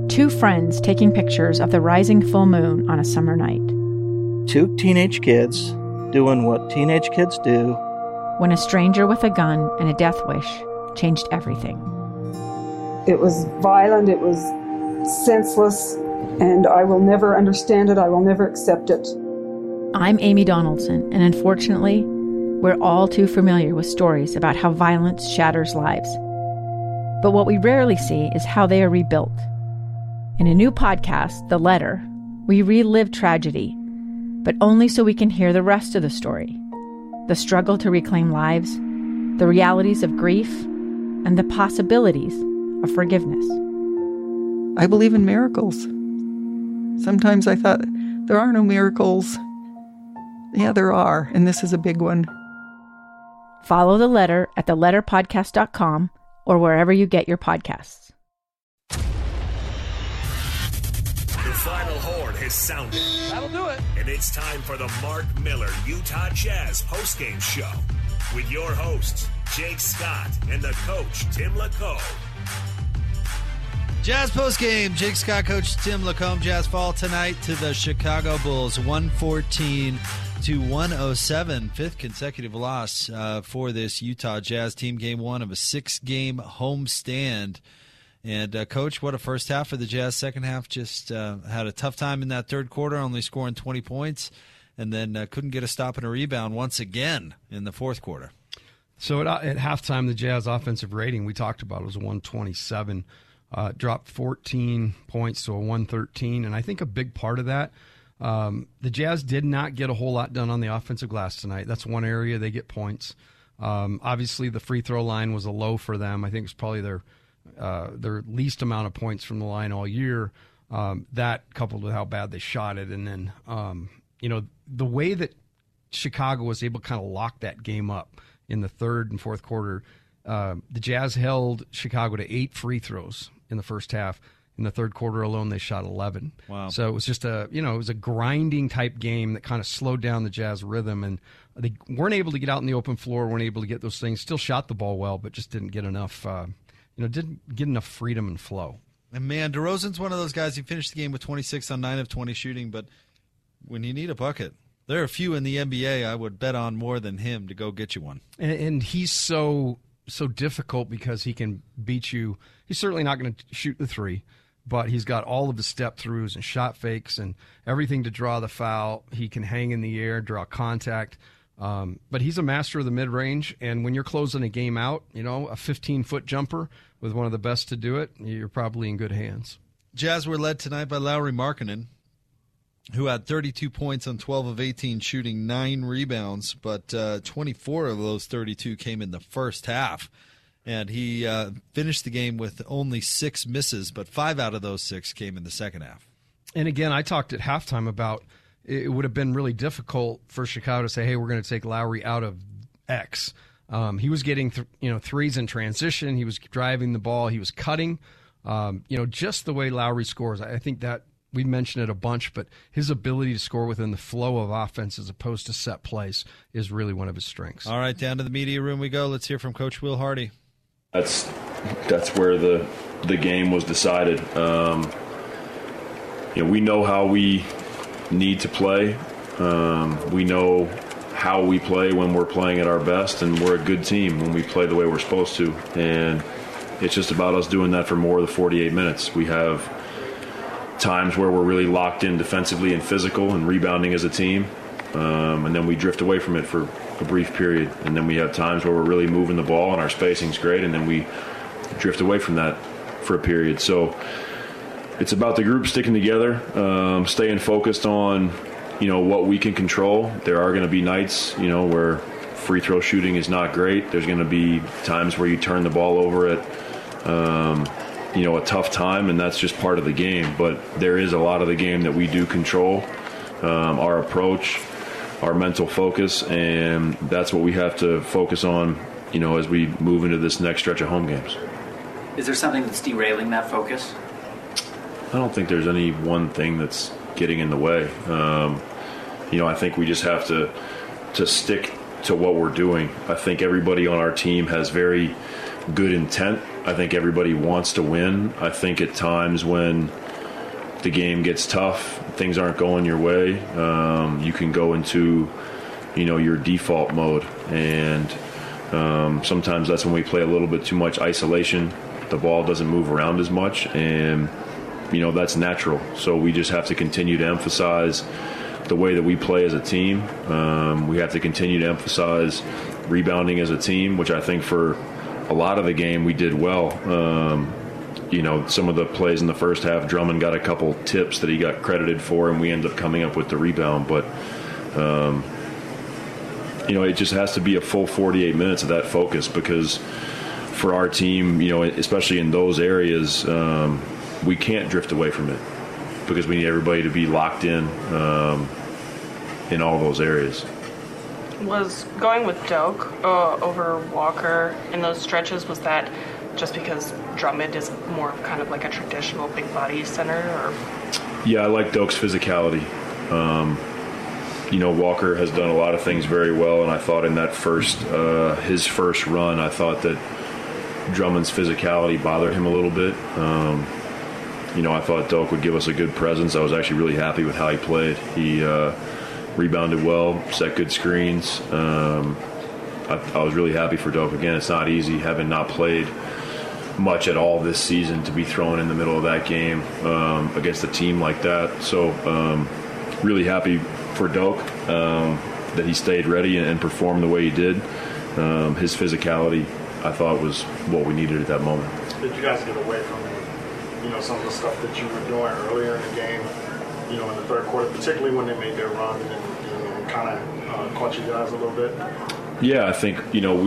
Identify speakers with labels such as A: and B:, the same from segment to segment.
A: Two friends taking pictures of the rising full moon on a summer night.
B: Two teenage kids doing what teenage kids do.
A: When a stranger with a gun and a death wish changed everything.
C: It was violent, it was senseless, and I will never understand it, I will never accept it.
A: I'm Amy Donaldson, and unfortunately, we're all too familiar with stories about how violence shatters lives. But what we rarely see is how they are rebuilt. In a new podcast, The Letter, we relive tragedy, but only so we can hear the rest of the story. The struggle to reclaim lives, the realities of grief, and the possibilities of forgiveness.
D: I believe in miracles. Sometimes I thought, there are no miracles. Yeah, there are, and this is a big one.
A: Follow The Letter at theletterpodcast.com or wherever you get your podcasts.
E: The final horn has sounded.
F: That'll do it.
E: And it's time for the Mark Miller Utah Jazz postgame show with your hosts, Jake Scott and the coach, Tim Lacombe.
F: Jazz postgame. Jake Scott, Coach Tim Lacombe. Jazz fall tonight to the Chicago Bulls, 114-107. Fifth consecutive loss for this Utah Jazz team. Game one of a 6-game homestand. And, Coach, what a first half for the Jazz. Second half just had a tough time in that third quarter, only scoring 20 points, and then couldn't get a stop and a rebound once again in the fourth quarter.
G: So at halftime, the Jazz offensive rating we talked about was 127. Dropped 14 points to a 113, and I think a big part of that, the Jazz did not get a whole lot done on the offensive glass tonight. That's one area they get points. Obviously, the free throw line was a low for them. I think it's probably their least amount of points from the line all year. That coupled with how bad they shot it, and then the way that Chicago was able to kind of lock that game up in the third and fourth quarter. The Jazz held Chicago to 8 free throws in the first half. In the third quarter alone, they shot 11.
F: Wow!
G: So it was just it was a grinding type game that kind of slowed down the Jazz rhythm, and they weren't able to get out in the open floor, weren't able to get those things. Still shot the ball well, but just didn't get enough. Didn't get enough freedom and flow.
F: And man, DeRozan's one of those guys. He finished the game with 26 on 9 of 20 shooting, but when you need a bucket, there are a few in the NBA I would bet on more than him to go get you one.
G: And he's so difficult because he can beat you. He's certainly not going to shoot the three, but he's got all of the step-throughs and shot fakes and everything to draw the foul. He can hang in the air, draw contact. But he's a master of the mid-range, and when you're closing a game out, a 15-foot jumper with one of the best to do it, you're probably in good hands.
F: Jazz were led tonight by Lauri Markkanen, who had 32 points on 12 of 18 shooting, 9 rebounds, but 24 of those 32 came in the first half. And he finished the game with only 6 misses, but 5 out of those 6 came in the second half.
G: And again, I talked at halftime about it would have been really difficult for Chicago to say, hey, we're going to take Lauri out of X. He was getting threes in transition. He was driving the ball. He was cutting. Just the way Lauri scores, I think that we mentioned it a bunch, but his ability to score within the flow of offense as opposed to set plays is really one of his strengths.
F: All right, down to the media room we go. Let's hear from Coach Will Hardy.
H: That's where the game was decided. We know how we need to play. We know how we play when we're playing at our best, and we're a good team when we play the way we're supposed to. And it's just about us doing that for more of the 48 minutes. We have times where we're really locked in defensively and physical and rebounding as a team, and then we drift away from it for a brief period. And then we have times where we're really moving the ball and our spacing's great, and then we drift away from that for a period. So it's about the group sticking together, staying focused on, what we can control. There are going to be nights, where free throw shooting is not great. There's going to be times where you turn the ball over at, a tough time, and that's just part of the game. But there is a lot of the game that we do control, our approach, our mental focus, and that's what we have to focus on, as we move into this next stretch of home games.
I: Is there something that's derailing that focus?
H: I don't think there's any one thing that's getting in the way. I think we just have to stick to what we're doing. I think everybody on our team has very good intent. I think everybody wants to win. I think at times when the game gets tough, things aren't going your way, you can go into, your default mode. And sometimes that's when we play a little bit too much isolation. The ball doesn't move around as much, and, that's natural. So we just have to continue to emphasize the way that we play as a team. We have to continue to emphasize rebounding as a team, which I think for a lot of the game we did well. Some of the plays in the first half, Drummond got a couple tips that he got credited for, and we ended up coming up with the rebound. But, it just has to be a full 48 minutes of that focus, because for our team, especially in those areas, we can't drift away from it, because we need everybody to be locked in all those areas.
J: Was going with Doak over Walker in those stretches, was that just because Drummond is more of kind of like a traditional big body center? Or?
H: Yeah, I like Doak's physicality. Walker has done a lot of things very well, and I thought in that his first run, I thought that Drummond's physicality bothered him a little bit. I thought Doak would give us a good presence. I was actually really happy with how he played. He rebounded well, set good screens. I was really happy for Doak. Again, it's not easy, having not played much at all this season, to be thrown in the middle of that game against a team like that. So really happy for Doak that he stayed ready and performed the way he did. His physicality, I thought, was what we needed at that moment.
K: Did you guys get away from some of the stuff that you were doing earlier in the game, in the third quarter, particularly when they made their run and kind of caught you guys a little bit?
H: Yeah, I think,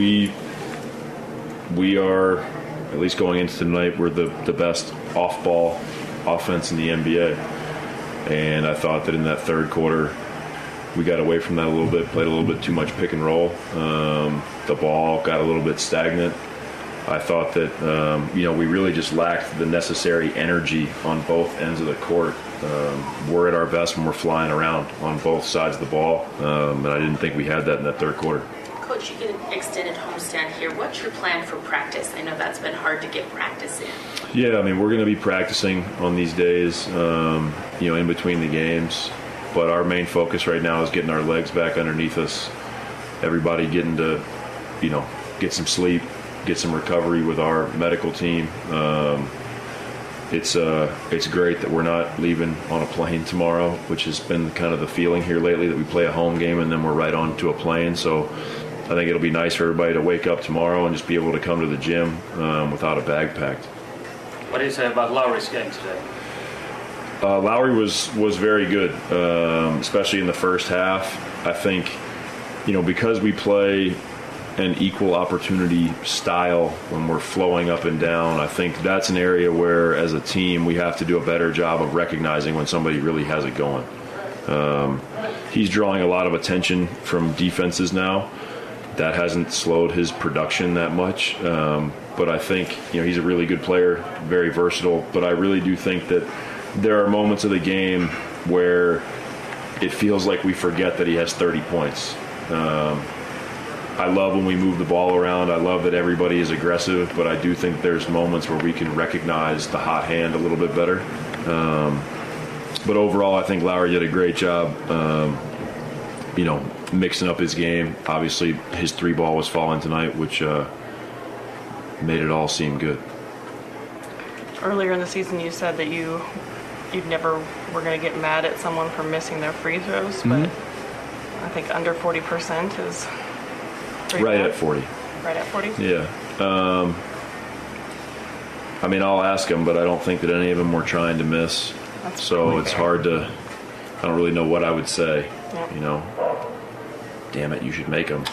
H: we are, at least going into tonight, we're the best off-ball offense in the NBA. And I thought that in that third quarter, we got away from that a little bit, played a little bit too much pick and roll. The ball got a little bit stagnant. I thought that, we really just lacked the necessary energy on both ends of the court. We're at our best when we're flying around on both sides of the ball, and I didn't think we had that in that third quarter.
L: Coach, you get an extended homestand here. What's your plan for practice? I know that's been hard to get practice in.
H: Yeah, we're going to be practicing on these days, in between the games. But our main focus right now is getting our legs back underneath us, everybody getting to, get some sleep, get some recovery with our medical team. It's great that we're not leaving on a plane tomorrow, which has been kind of the feeling here lately, that we play a home game and then we're right on to a plane. So I think it'll be nice for everybody to wake up tomorrow and just be able to come to the gym without a bag packed.
I: What do you say about Lowry's game today?
H: Lowry was very good, especially in the first half. I think, because we play an equal opportunity style when we're flowing up and down, I think that's an area where, as a team, we have to do a better job of recognizing when somebody really has it going. He's drawing a lot of attention from defenses now. That hasn't slowed his production that much. But I think, he's a really good player, very versatile. But I really do think that there are moments of the game where it feels like we forget that he has 30 points. I love when we move the ball around. I love that everybody is aggressive, but I do think there's moments where we can recognize the hot hand a little bit better. But overall, I think Lowry did a great job, mixing up his game. Obviously, his three ball was falling tonight, which made it all seem good.
J: Earlier in the season, you said that you never were going to get mad at someone for missing their free throws, but I think under 40% is
H: right at 40.
J: Right at 40?
H: Yeah. I'll ask them, but I don't think that any of them were trying to miss. So it's hard to, I don't really know what I would say, Damn it, you should make them.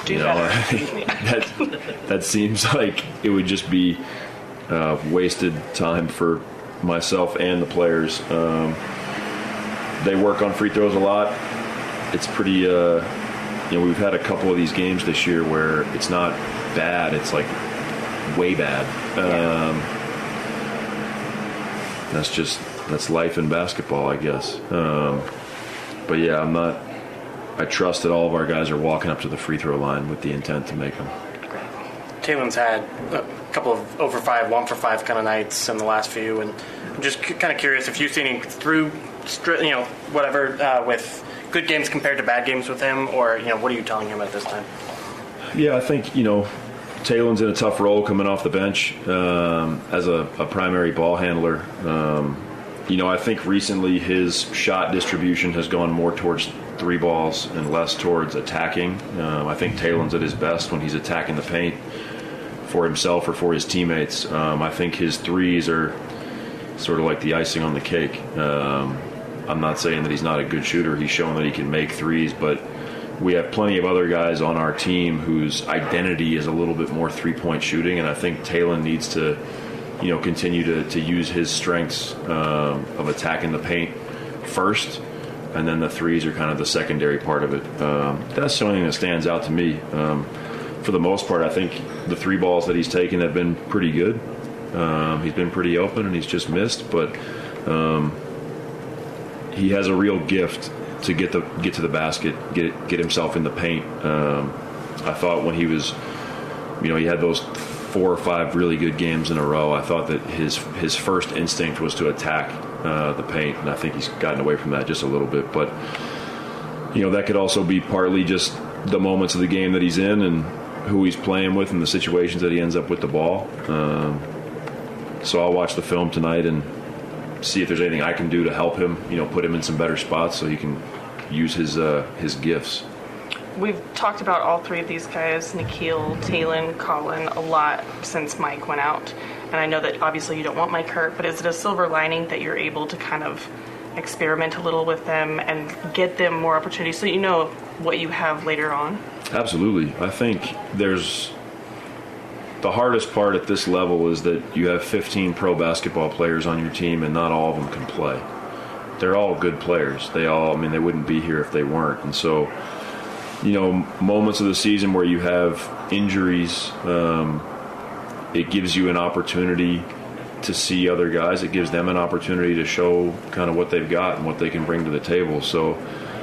H: That seems like it would just be wasted time for myself and the players. They work on free throws a lot. It's pretty, we've had a couple of these games this year where it's not bad, it's like way bad. That's life in basketball, I guess. But yeah, I trust that all of our guys are walking up to the free throw line with the intent to make them.
M: Taylor's had couple of over 5, 1 for 5 kind of nights in the last few, and I'm just kind of curious if you've seen him through, with good games compared to bad games with him, or what are you telling him at this time?
H: Yeah, I think Taylon's in a tough role coming off the bench as a primary ball handler. I think recently his shot distribution has gone more towards 3 balls and less towards attacking. I think Taylon's at his best when he's attacking the paint for himself or for his teammates. I think his threes are sort of like the icing on the cake. I'm not saying that he's not a good shooter. He's shown that he can make threes, but we have plenty of other guys on our team whose identity is a little bit more three-point shooting, and I think Taylon needs to continue to use his strengths of attacking the paint first, and then the threes are kind of the secondary part of it. That's the only thing that stands out to me. For the most part, I think the 3 balls that he's taken have been pretty good. He's been pretty open, and he's just missed, but he has a real gift to get to the basket, get himself in the paint. I thought when he was, he had those 4 or 5 really good games in a row, I thought that his first instinct was to attack the paint, and I think he's gotten away from that just a little bit. But that could also be partly just the moments of the game that he's in and who he's playing with and the situations that he ends up with the ball. So I'll watch the film tonight and see if there's anything I can do to help him, put him in some better spots so he can use his gifts.
J: We've talked about all 3 of these guys, Nickeil, Taylon, Colin, a lot since Mike went out. And I know that obviously you don't want Mike hurt, but is it a silver lining that you're able to kind of experiment a little with them and get them more opportunities so you know what you have later on? Absolutely.
H: I think the hardest part at this level is that you have 15 pro basketball players on your team and not all of them can play. They're all good players. They wouldn't be here if they weren't. And so, moments of the season where you have injuries, it gives you an opportunity to see other guys. It gives them an opportunity to show kind of what they've got and what they can bring to the table. So,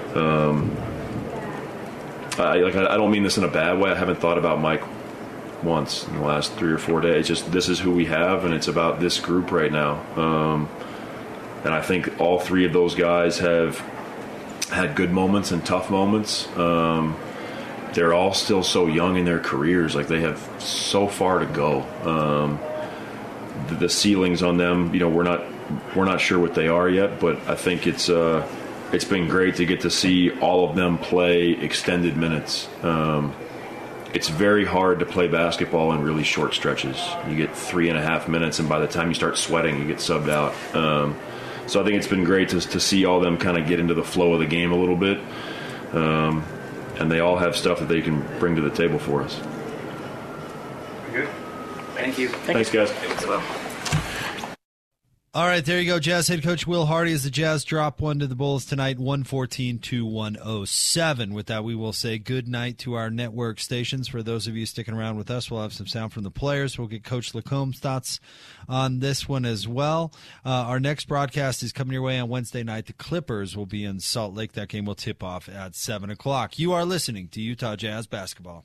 H: I don't mean this in a bad way. I haven't thought about Mike once in the last 3 or 4 days. Just this is who we have, and it's about this group right now. And I think all 3 of those guys have had good moments and tough moments. They're all still so young in their careers. Like, they have so far to go. The ceilings on them, we're not sure what they are yet, but I think it's been great to get to see all of them play extended minutes. It's very hard to play basketball in really short stretches. You get 3.5 minutes, and by the time you start sweating, you get subbed out. So I think it's been great to see all them kind of get into the flow of the game a little bit. And they all have stuff that they can bring to the table for us.
M: Good. Thank you.
H: Thanks, guys.
M: Thanks, well.
F: All right, there you go. Jazz head coach Will Hardy as the Jazz drop one to the Bulls tonight, 114-107. With that, we will say good night to our network stations. For those of you sticking around with us, we'll have some sound from the players. We'll get Coach Lacombe's thoughts on this one as well. Our next broadcast is coming your way on Wednesday night. The Clippers will be in Salt Lake. That game will tip off at 7 o'clock. You are listening to Utah Jazz Basketball.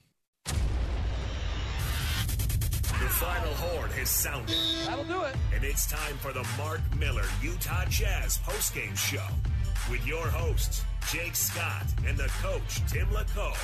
E: The final horn has sounded.
N: That'll do it.
E: And it's time for the Mark Miller Utah Jazz postgame show with your hosts, Jake Scott and the coach, Tim Lacombe.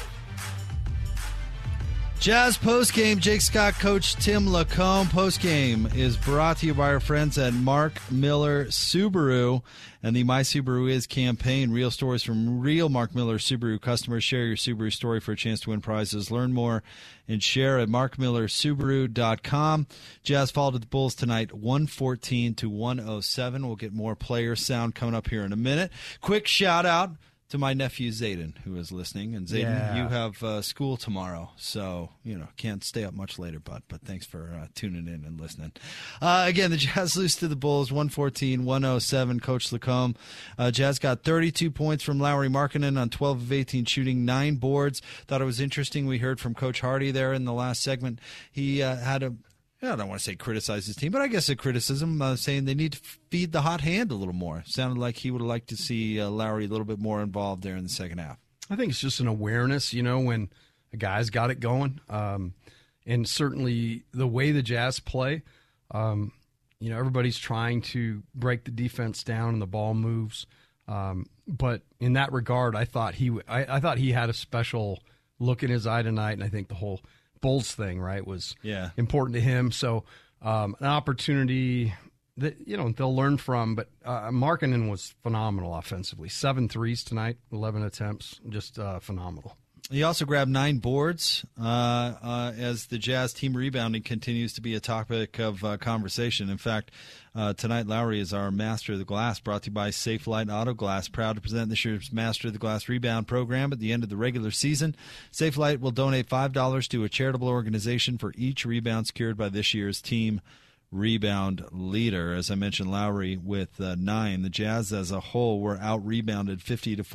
F: Jazz postgame, Jake Scott, Coach Tim Lacombe. Postgame is brought to you by our friends at Mark Miller Subaru and the My Subaru Is campaign. Real stories from real Mark Miller Subaru customers. Share your Subaru story for a chance to win prizes. Learn more and share at markmillersubaru.com. Jazz fall to the Bulls tonight, 114-107. We'll get more player sound coming up here in a minute. Quick shout out to my nephew Zayden, who is listening. And Zayden, you have school tomorrow, so can't stay up much later, but thanks for tuning in and listening. Again, the Jazz lose to the Bulls, 114-107. Coach Lacombe. Jazz got 32 points from Lauri Markkanen on 12 of 18 shooting, 9 boards. Thought it was interesting. We heard from Coach Hardy there in the last segment. He had I don't want to say criticize his team, but I guess a criticism saying they need to feed the hot hand a little more. Sounded like he would have liked to see Lauri a little bit more involved there in the second half.
G: I think it's just an awareness, when a guy's got it going. And certainly the way the Jazz play, everybody's trying to break the defense down and the ball moves. But in that regard, I thought he had a special look in his eye tonight, and I think the whole Bulls thing, right, was important to him. So an opportunity that they'll learn from. But Markkanen was phenomenal offensively. 7 threes tonight, 11 attempts, just phenomenal.
F: He also grabbed 9 boards as the Jazz team rebounding continues to be a topic of conversation. In fact, tonight Lowry is our Master of the Glass, brought to you by Safelite Auto Glass. Proud to present this year's Master of the Glass rebound program at the end of the regular season. Safelite will donate $5 to a charitable organization for each rebound secured by this year's team rebound leader. As I mentioned, Lowry with 9. The Jazz as a whole were out rebounded 50 to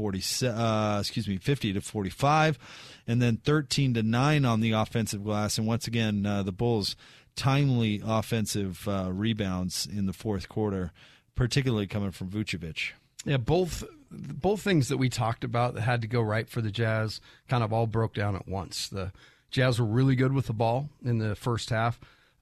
F: 45, and then 13-9 on the offensive glass. And once again, the Bulls timely offensive rebounds in the fourth quarter, particularly coming from Vucevic.
G: Yeah, both things that we talked about that had to go right for the Jazz kind of all broke down at once. The Jazz were really good with the ball in the first half.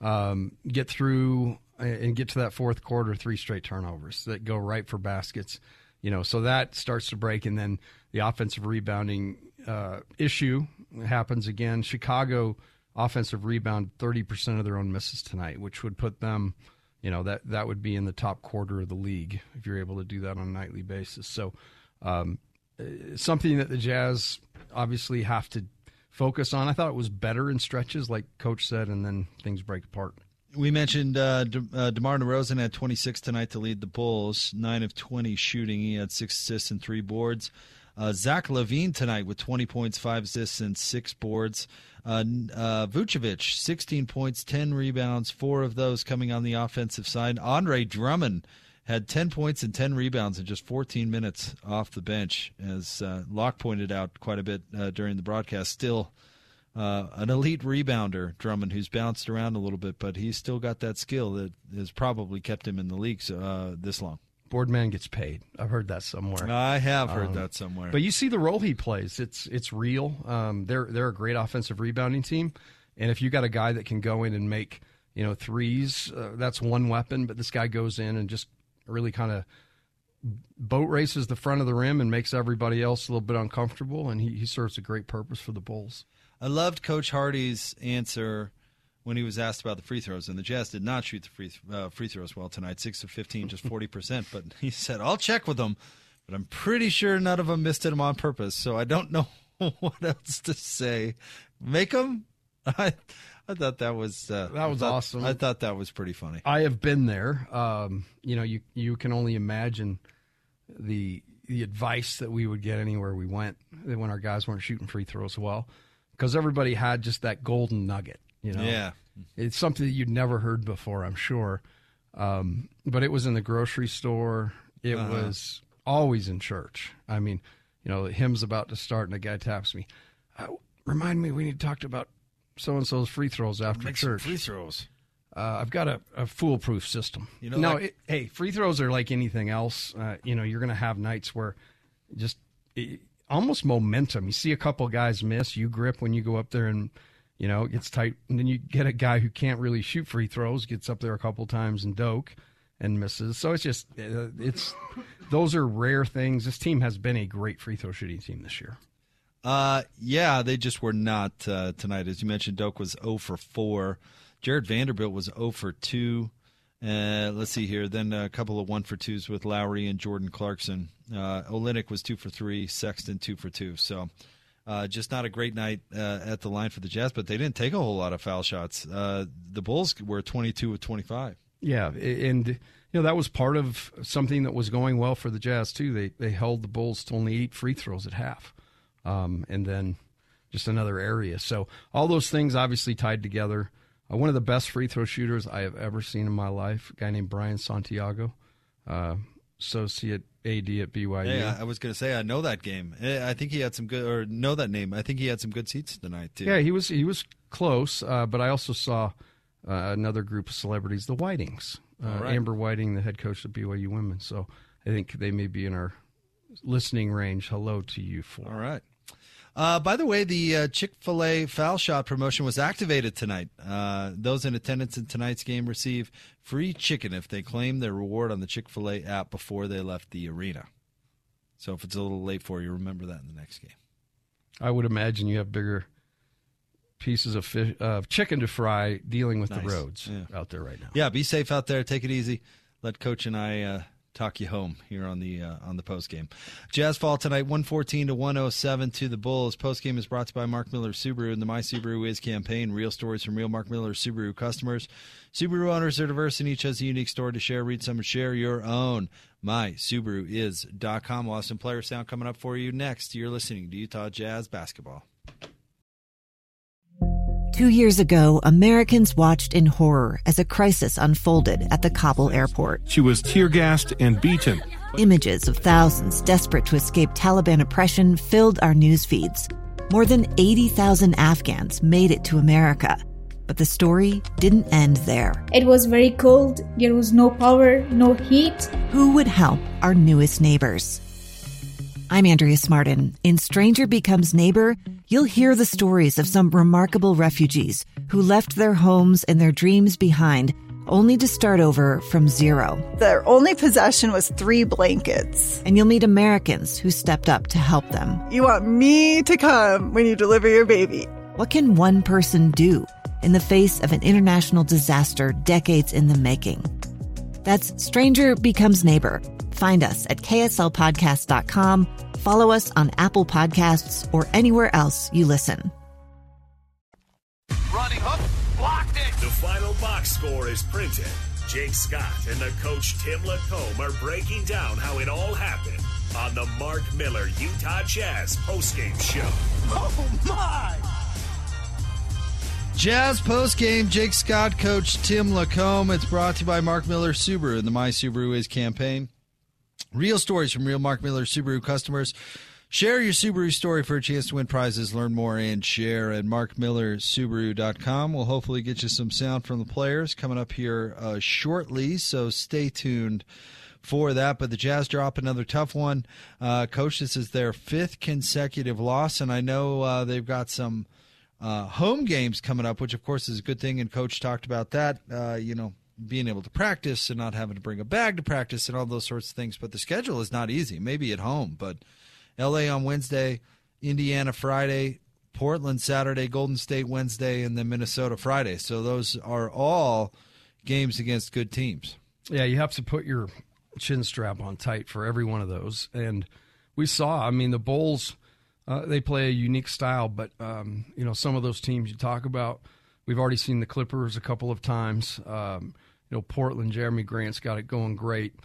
G: Get through and get to that fourth quarter, 3 straight turnovers that go right for baskets, so that starts to break. And then the offensive rebounding issue happens again. Chicago offensive rebound 30% of their own misses tonight, which would put them, that would be in the top quarter of the league if you're able to do that on a nightly basis. So something that the Jazz obviously have to focus on. I thought it was better in stretches, like Coach said, and then things break apart.
F: We mentioned DeMar DeRozan had 26 tonight to lead the Bulls, 9 of 20 shooting. He had 6 assists and 3 boards. Zach LaVine tonight with 20 points, 5 assists, and 6 boards. Vucevic, 16 points, 10 rebounds, 4 of those coming on the offensive side. Andre Drummond had 10 points and 10 rebounds in just 14 minutes off the bench, as Locke pointed out quite a bit during the broadcast. Still an elite rebounder, Drummond, who's bounced around a little bit, but he's still got that skill that has probably kept him in the league this long.
G: Boardman gets paid. I've heard that somewhere.
F: I have heard that somewhere.
G: But you see the role he plays. It's real. They're a great offensive rebounding team, and if you got a guy that can go in and make threes, that's one weapon. But this guy goes in and just really kind of boat races the front of the rim and makes everybody else a little bit uncomfortable, and he serves a great purpose for the Bulls.
F: I loved Coach Hardy's answer when he was asked about the free throws, and the Jazz did not shoot the free throws well tonight, 6 of 15, just 40%. But he said, I'll check with them, but I'm pretty sure none of them missed them on purpose, so I don't know what else to say. Make them? I thought that was
G: awesome.
F: I thought that was pretty funny.
G: I have been there. You can only imagine the advice that we would get anywhere we went when our guys weren't shooting free throws well, because everybody had just that golden nugget.
F: Yeah,
G: it's something that you'd never heard before, I'm sure. But it was in the grocery store. It was always in church. I mean, the hymn's about to start, and a guy taps me. Remind me, we need to talk about so-and-so's free throws after church.
F: Free throws.
G: I've got a foolproof system. Hey, free throws are like anything else. You're going to have nights where just almost momentum. You see a couple guys miss, you grip when you go up there and, it gets tight. And then you get a guy who can't really shoot free throws, gets up there a couple times and doke and misses. So it's just, those are rare things. This team has been a great free throw shooting team this year.
F: Yeah, they just were not tonight. As you mentioned, Doak was 0 for 4. Jared Vanderbilt was 0 for 2. Let's see here. Then a couple of 1 for 2s with Lowry and Jordan Clarkson. Olynyk was 2 for 3. Sexton 2 for 2. So just not a great night at the line for the Jazz, but they didn't take a whole lot of foul shots. The Bulls were 22 of 25.
G: Yeah, and that was part of something that was going well for the Jazz too. They held the Bulls to only 8 free throws at half, and then just another area. So all those things obviously tied together. One of the best free throw shooters I have ever seen in my life, a guy named Brian Santiago, associate AD at BYU.
F: Yeah, I was going to say I know that game. I think he had some good, or know that name. I think he had some good seats tonight too.
G: Yeah, he was close, but I also saw another group of celebrities, the Whitings. Right. Amber Whiting, the head coach of BYU women. So I think they may be in our listening range. Hello to you four.
F: All right. By the way, the Chick-fil-A foul shot promotion was activated tonight. Those in attendance in tonight's game receive free chicken if they claim their reward on the Chick-fil-A app before they left the arena. So if it's a little late for you, remember that in the next game.
G: I would imagine you have bigger pieces of fish, chicken to fry dealing with the roads out there right now.
F: Yeah, be safe out there. Take it easy. Let Coach and I talk you home here on the post game. Jazz fall tonight, 114-107 to the Bulls. Post game is brought to you by Mark Miller Subaru and the My Subaru Is campaign. Real stories from real Mark Miller Subaru customers. Subaru owners are diverse and each has a unique story to share. Read some and share your own. MySubaruIs.com. We'll have some player sound coming up for you next. You're listening to Utah Jazz Basketball.
N: 2 years ago, Americans watched in horror as a crisis unfolded at the Kabul airport.
O: She was tear-gassed and beaten.
N: Images of thousands desperate to escape Taliban oppression filled our news feeds. More than 80,000 Afghans made it to America. But the story didn't end there.
P: It was very cold. There was no power, no heat.
N: Who would help our newest neighbors? I'm Andrea Smartin. In Stranger Becomes Neighbor, you'll hear the stories of some remarkable refugees who left their homes and their dreams behind, only to start over from zero.
Q: Their only possession was 3 blankets.
N: And you'll meet Americans who stepped up to help them.
Q: You want me to come when you deliver your baby.
N: What can one person do in the face of an international disaster decades in the making? That's Stranger Becomes Neighbor. Find us at kslpodcast.com. Follow us on Apple Podcasts or anywhere else you listen.
E: Running hook, blocked it. The final box score is printed. Jake Scott and the coach Tim Lacombe are breaking down how it all happened on the Mark Miller Utah Jazz postgame show.
F: Oh, my! Jazz postgame, Jake Scott, coach Tim Lacombe. It's brought to you by Mark Miller Subaru and the My Subaru Is campaign. Real stories from real Mark Miller Subaru customers. Share your Subaru story for a chance to win prizes. Learn more and share at markmillersubaru.com. We'll hopefully get you some sound from the players coming up here shortly, so stay tuned for that. But the Jazz drop another tough one. Coach, this is their 5th consecutive loss, and I know they've got some home games coming up, which, of course, is a good thing, and Coach talked about that, being able to practice and not having to bring a bag to practice and all those sorts of things. But the schedule is not easy, maybe at home. But L.A. on Wednesday, Indiana Friday, Portland Saturday, Golden State Wednesday, and then Minnesota Friday. So those are all games against good teams.
G: Yeah, you have to put your chin strap on tight for every one of those. And we saw, the Bulls, they play a unique style. But, some of those teams you talk about, we've already seen the Clippers a couple of times. Portland, Jeremy Grant's got it going great.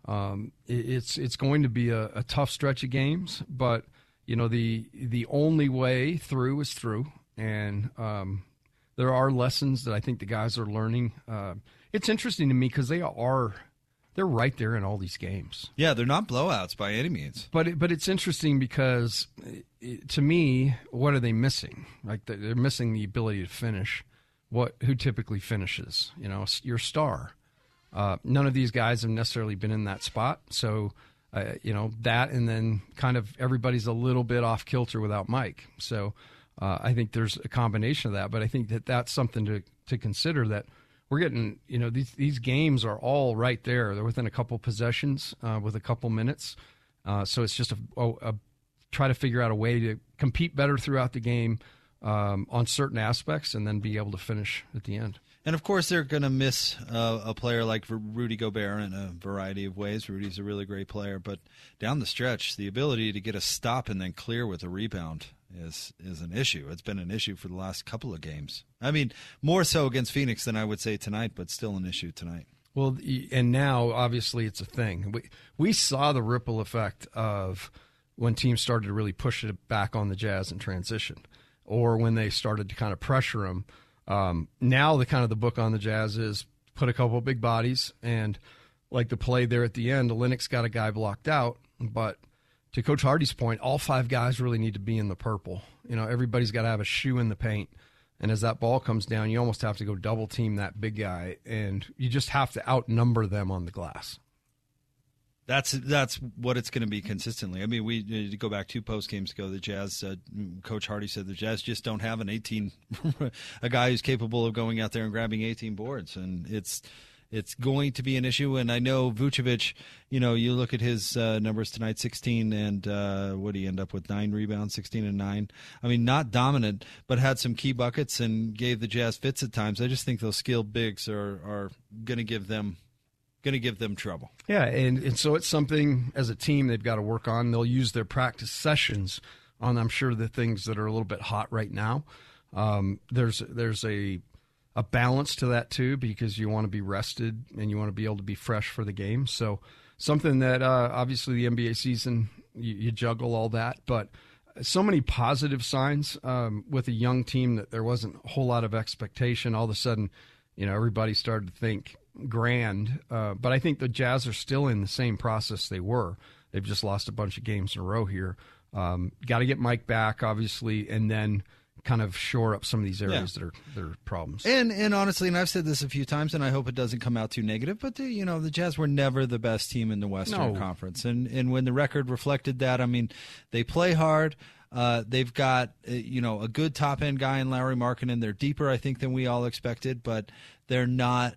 G: It's going to be a tough stretch of games, but the only way through is through, and there are lessons that I think the guys are learning. It's interesting to me because they're right there in all these games.
F: Yeah, they're not blowouts by any means.
G: But it's interesting because to me, what are they missing? Like they're missing the ability to finish. Who typically finishes? Your star. None of these guys have necessarily been in that spot. So, that, and then kind of everybody's a little bit off kilter without Mike. So I think there's a combination of that. But I think that's something to consider, that we're getting, these games are all right there. They're within a couple possessions with a couple minutes. So it's just a try to figure out a way to compete better throughout the game on certain aspects and then be able to finish at the end.
F: And, of course, they're going to miss a player like Rudy Gobert in a variety of ways. Rudy's a really great player. But down the stretch, the ability to get a stop and then clear with a rebound is an issue. It's been an issue for the last couple of games. More so against Phoenix than I would say tonight, but still an issue tonight.
G: Well, and now, obviously, it's a thing. We saw the ripple effect of when teams started to really push it back on the Jazz in transition, or when they started to kind of pressure them. Now the book on the Jazz is put a couple of big bodies, and like the play there at the end, Olynyk got a guy blocked out. But to Coach Hardy's point, all 5 guys really need to be in the purple. Everybody's got to have a shoe in the paint. And as that ball comes down, you almost have to go double team that big guy, and you just have to outnumber them on the glass.
F: That's what it's going to be consistently. I mean, we go back 2 post games ago. The Jazz, Coach Hardy said the Jazz just don't have an 18, a guy who's capable of going out there and grabbing 18 boards, and it's going to be an issue. And I know Vucevic, you look at his numbers tonight, 16 and what did he end up with? 9 rebounds, 16 and 9. I mean, not dominant, but had some key buckets and gave the Jazz fits at times. I just think those skilled bigs are going to give them trouble. Yeah,
G: and so it's something as a team they've got to work on. They'll use their practice sessions on, I'm sure, the things that are a little bit hot right now. There's a balance to that too, because you want to be rested and you want to be able to be fresh for the game. So something that obviously the NBA season, you juggle all that, but so many positive signs with a young team that there wasn't a whole lot of expectation. All of a sudden, everybody started to think grand, but I think the Jazz are still in the same process they were. They've just lost a bunch of games in a row here. Got to get Mike back, obviously, and then kind of shore up some of these areas that are problems.
F: And honestly, and I've said this a few times, and I hope it doesn't come out too negative, but the Jazz were never the best team in the Western Conference, and when the record reflected that, I mean, they play hard. They've got a good top end guy in Lauri Markkanen. They're deeper, I think, than we all expected, but they're not.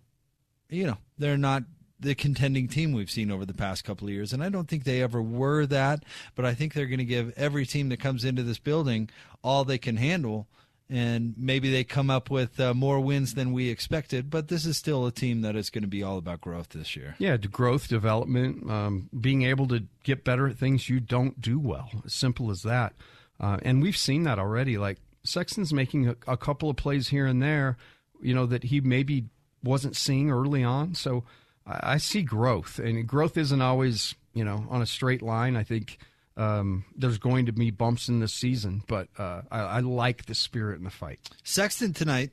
F: They're not the contending team we've seen over the past couple of years, and I don't think they ever were that, but I think they're going to give every team that comes into this building all they can handle, and maybe they come up with more wins than we expected, but this is still a team that is going to be all about growth this year.
G: Yeah, growth, development, being able to get better at things you don't do well, as simple as that. And we've seen that already. Like, Sexton's making a couple of plays here and there, that he maybe wasn't seeing early on. So I see growth, and growth isn't always, on a straight line. I think there's going to be bumps in this season, but I like the spirit and the fight.
F: Sexton tonight,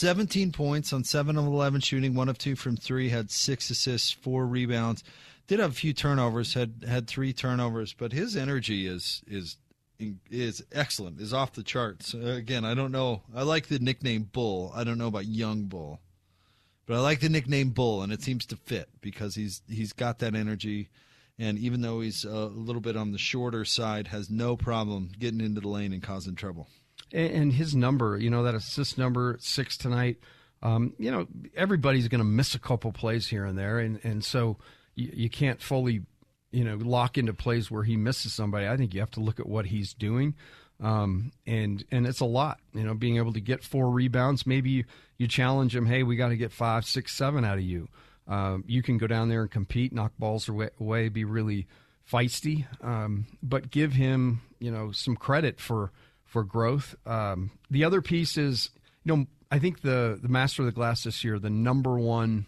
F: 17 points on 7 of 11 shooting, 1 of 2 from 3, had 6 assists, 4 rebounds. Did have a few turnovers, had 3 turnovers, but his energy is excellent, is off the charts. Again, I don't know. I like the nickname Bull. I don't know about Young Bull. But I like the nickname Bull, and it seems to fit because he's got that energy, and even though he's a little bit on the shorter side, has no problem getting into the lane and causing trouble.
G: And his number, that assist number, 6 tonight, everybody's going to miss a couple plays here and there, and so you can't fully, lock into plays where he misses somebody. I think you have to look at what he's doing. And it's a lot, being able to get 4 rebounds. Maybe you challenge him, hey, we got to get 5, 6, 7 out of you. You can go down there and compete, knock balls away, be really feisty, but give him, some credit for growth. The other piece is, I think the Master of the Glass this year, the number one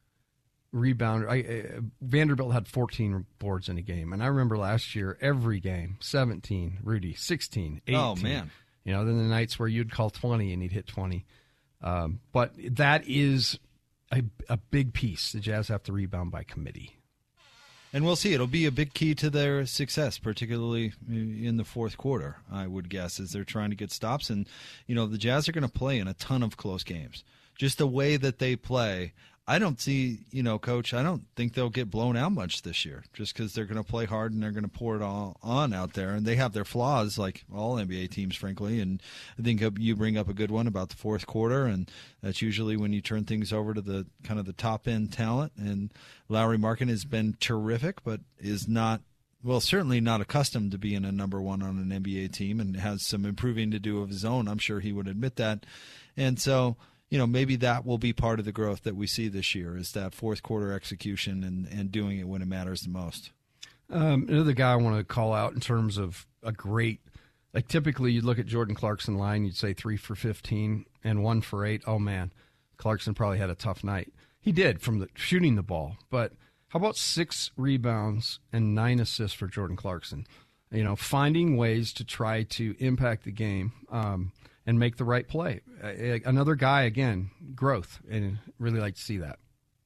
G: rebounder, Vanderbilt had 14 boards in a game, and I remember last year every game 17, Rudy 16, 18.
F: Oh man,
G: then the nights where you'd call 20 and he'd hit 20. But that is a big piece. The Jazz have to rebound by committee,
F: and we'll see. It'll be a big key to their success, particularly in the fourth quarter, I would guess, as they're trying to get stops. And the Jazz are going to play in a ton of close games. Just the way that they play, I don't see, Coach, I don't think they'll get blown out much this year just because they're going to play hard and they're going to pour it all on out there. And they have their flaws like all NBA teams, frankly. And I think you bring up a good one about the fourth quarter, and that's usually when you turn things over to the kind of the top-end talent. And Lauri Markkanen has been terrific, but is not, well, certainly not accustomed to being a number one on an NBA team and has some improving to do of his own. I'm sure he would admit that. And so, maybe that will be part of the growth that we see this year is that fourth quarter execution and doing it when it matters the most.
G: Another guy I want to call out in terms of a great, like typically you'd look at Jordan Clarkson line, you'd say 3 for 15 and 1 for 8. Oh man, Clarkson probably had a tough night. He did from shooting the ball, but how about 6 rebounds and 9 assists for Jordan Clarkson? Finding ways to try to impact the game, and make the right play. Another guy, again, growth, and really like to see that.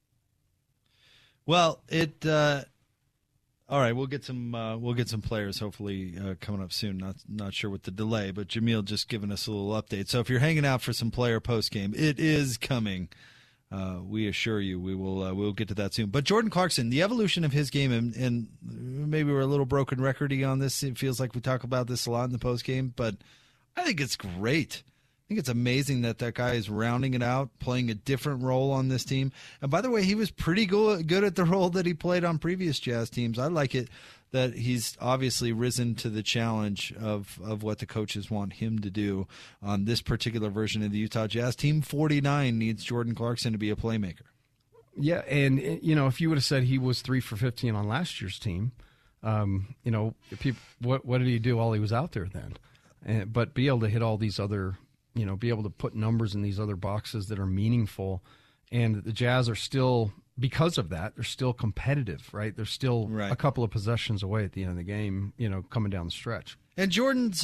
F: Well, all right, we'll get some players hopefully coming up soon. Not sure what the delay, but Jamil just giving us a little update. So if you're hanging out for some player post game, it is coming. we assure you we'll get to that soon. But Jordan Clarkson, the evolution of his game, and maybe we're a little broken recordy on this. It feels like we talk about this a lot in the post game, but I think it's great. I think it's amazing that guy is rounding it out, playing a different role on this team. And by the way, he was pretty good at the role that he played on previous Jazz teams. I like it that he's obviously risen to the challenge of what the coaches want him to do on this particular version of the Utah Jazz. Team 49 needs Jordan Clarkson to be a playmaker.
G: Yeah, and if you would have said he was 3 for 15 on last year's team, what did he do while he was out there then? But be able to hit all these other, be able to put numbers in these other boxes that are meaningful, and the Jazz are still, because of that, they're still competitive, right? They're still a couple of possessions away at the end of the game, coming down the stretch.
F: And Jordan's,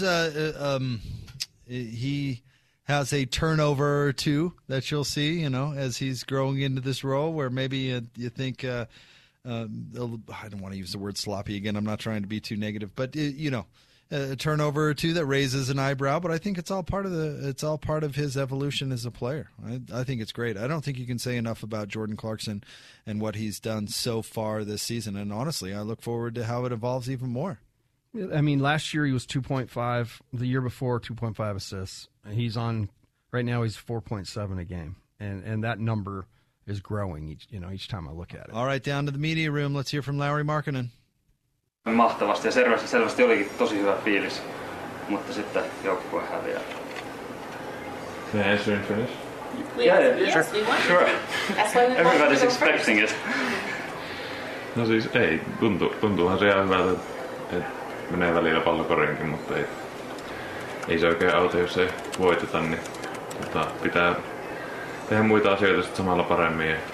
F: he has a turnover or two that you'll see, as he's growing into this role where maybe you think, I don't want to use the word sloppy again. I'm not trying to be too negative, but a turnover or two that raises an eyebrow, but I think it's all part of his evolution as a player. I think it's great. I don't think you can say enough about Jordan Clarkson and what he's done so far this season. And honestly, I look forward to how it evolves even more.
G: I mean, last year he was 2.5. The year before, 2.5 assists. He's on right now. He's 4.7 a game, and that number is growing each time I look at it.
F: All right, down to the media room. Let's hear from Lauri Markkanen.
R: Mahtavasti ja selvästi olikin tosi hyvä fiilis, mutta sitten joukkue häviää.
H: Can I answer in Finnish?
R: Yeah, sure. That's why everybody's expecting it.
H: No siis ei, tuntuuhan se ihan hyvältä, että menee välillä pallokoriinkin, mutta ei se oikein auta, jos ei voiteta, niin pitää tehdä muita asioita sitten samalla paremmin ja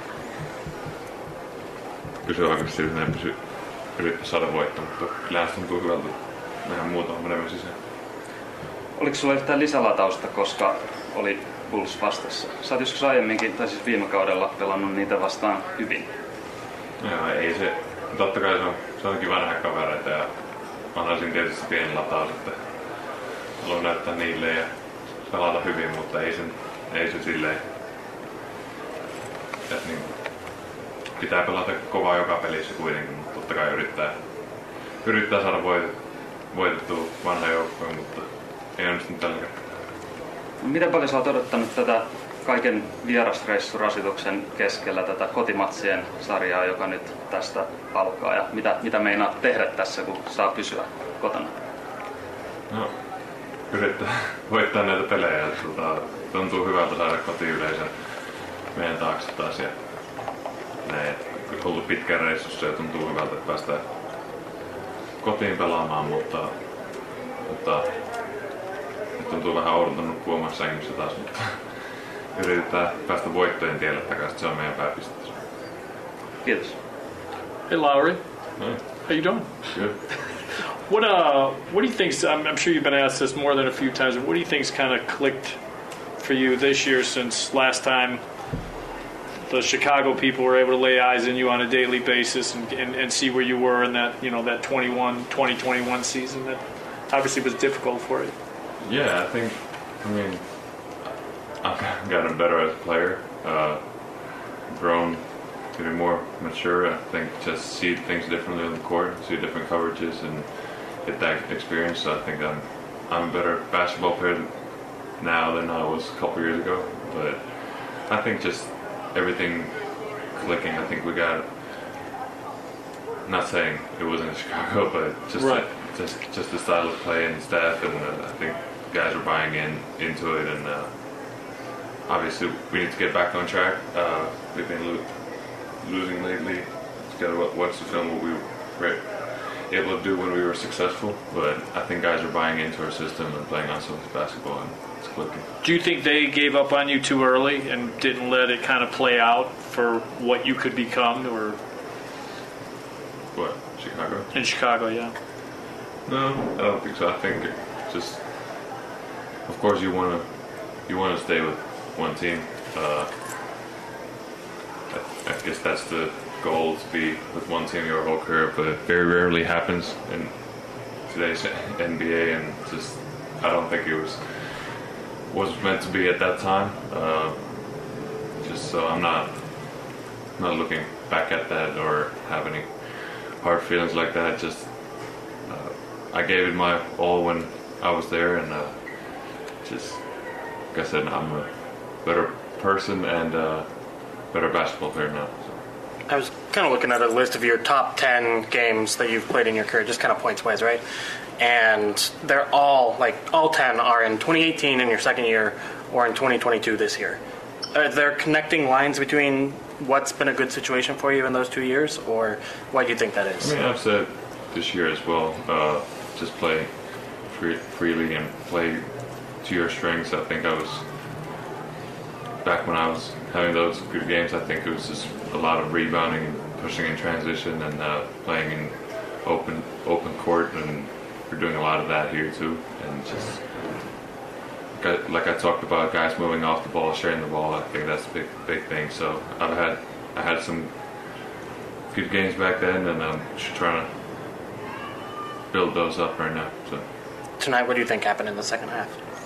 H: pysyä aggressiivisena ja yrittää saada voittaa, mutta kyllähän se tuntuu hyvältä mehän muutama menemään sisään.
R: Oliko sulla yhtään lisälatausta, koska oli Bulls vastassa? Sä oot joskus aiemminkin, tai siis viime kaudella pelannut niitä vastaan hyvin.
H: Joo, ei se. Totta kai se on kiva nähdä kavereita ja onhan siinä tietysti pieni lataus, että haluan näyttää niille ja pelata hyvin, mutta ei se silleen, että niin, pitää pelata kovaa joka pelissä kuitenkin, mutta totta kai yrittää saada voitettua vanha joukkoon, mutta ei onnistunut tällä kertaa.
R: Miten paljon sä oot odottanut tätä kaiken vierasreissurasituksen keskellä tätä kotimatsien sarjaa, joka nyt tästä alkaa, ja mitä meinaat tehdä tässä, kun saa pysyä kotona?
H: No, yrittää voittaa näitä pelejä. Tuntuu hyvältä saada kotiyleisö meidän taakse taas. Ja näin, on ollut pitkän reissussa ja tuntuu hyvältä, että päästään kotiin pelaamaan, mutta nyt tuntuu vähän oudolta kuomaan sängyssä taas, mutta yritetään päästä voittojen tielle takaisin, se on meidän pääpiste.
R: Kiitos.
S: Hey Lauri.
H: Hey.
S: How you doing?
H: Good.
S: What do you think? I'm sure you've been asked this more than a few times. What do you think's kind of clicked for you this year since last time the Chicago people were able to lay eyes on you on a daily basis and see where you were in that that 2021 season that obviously was difficult for you?
H: Yeah, I've gotten better as a player, grown to be more mature. I think just see things differently on the court, see different coverages, and get that experience. So I think I'm a better basketball player now than I was a couple years ago. But I think just everything clicking. I think we got. I'm not saying it wasn't in Chicago, but just
S: right.
H: just the style of play and staff, and I think guys are buying into it, and obviously we need to get back on track. We've been losing lately. Just gotta watch the film what we were able to do when we were successful, but I think guys are buying into our system and playing ourselves basketball, and it's clicking.
S: Do you think they gave up on you too early and didn't let it kind of play out for what you could become, or
H: what, Chicago?
S: In Chicago, yeah.
H: No, I don't think so. I think just, of course, you want to stay with one team. I guess that's the goal, to be with one team your whole career, but it very rarely happens in today's NBA, and just I don't think it was meant to be at that time.
T: just so I'm not looking back at that or have any hard feelings like that. Just I gave it my all when I was there, and just like I said, I'm a better person and a better basketball player now. So.
M: I was kind of looking at a list of your top 10 games that you've played in your career, just kind of points-wise, right? And they're all 10 are in 2018 in your second year or in 2022 this year. Are there connecting lines between what's been a good situation for you in those 2 years, or why do you think that is?
T: I mean, I've said this year as well, just play freely and play to your strengths. I think I was, back when I was having those good games, I think it was just a lot of rebounding, pushing in transition, and playing in open court, and we're doing a lot of that here too. And just like I talked about, guys moving off the ball, sharing the ball. I think that's a big thing. So I had some good games back then, and I'm just trying to build those up right now. So
M: tonight, what do you think happened in the second half?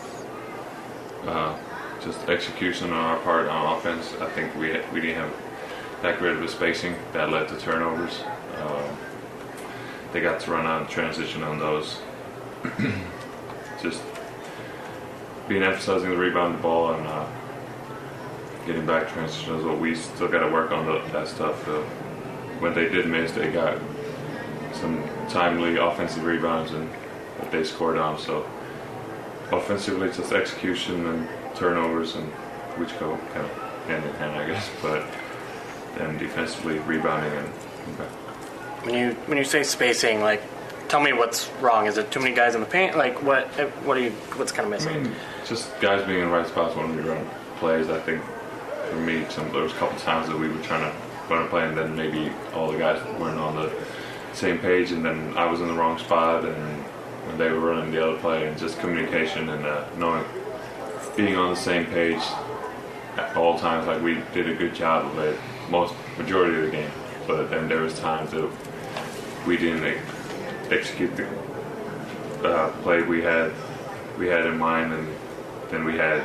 T: Just execution on our part on offense. I think we didn't have that great of a spacing that led to turnovers. They got to run out and transition on those. Just emphasizing the rebound the ball and getting back transition is what we still got to work on that stuff. When they did miss, they got some timely offensive rebounds and that they scored on. So offensively, just execution and turnovers, and which go kind of hand in hand, I guess. But then defensively, rebounding and okay.
M: When you say spacing, tell me what's wrong. Is it too many guys in the paint? What's kind of missing?
T: I mean, just guys being in the right spots when we run plays. I think for me, there was a couple times that we were trying to run a play, and then maybe all the guys weren't on the same page, and then I was in the wrong spot, and when they were running the other play, and just communication and being on the same page at all times. We did a good job of it majority of the game, but then there was times that we didn't execute the play we had in mind, and then we had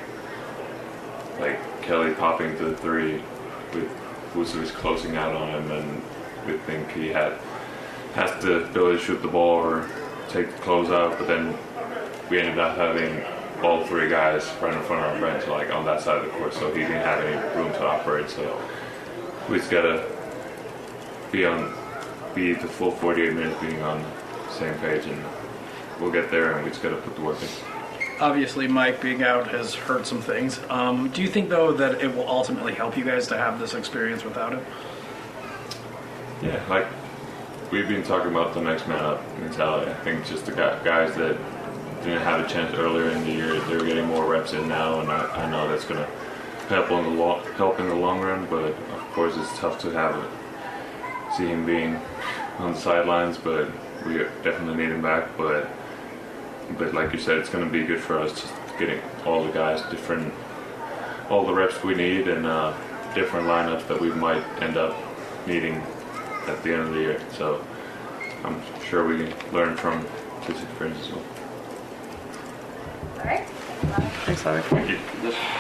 T: Kelly popping to the three with Vucevic closing out on him, and we think he has the ability to shoot the ball or take the closeout, but then we ended up having all three guys right in front of our bench, on that side of the court, so he didn't have any room to operate. So we just gotta be the full 48 minutes being on the same page, and we'll get there, and we just gotta put the work in.
U: Obviously, Mike being out has hurt some things. Do you think, though, that it will ultimately help you guys to have this experience without him?
T: Yeah, we've been talking about the next man up mentality. I think just the guys that didn't have a chance earlier in the year, they're getting more reps in now, and I know that's going to help in the long run. But of course, it's tough to see him being on the sidelines. But we definitely need him back. But like you said, it's going to be good for us just getting all the guys all the reps we need, and different lineups that we might end up needing at the end of the year. So I'm sure we can learn from this experience as well.
L: All right.
M: Thanks, Larry.
T: Thank you.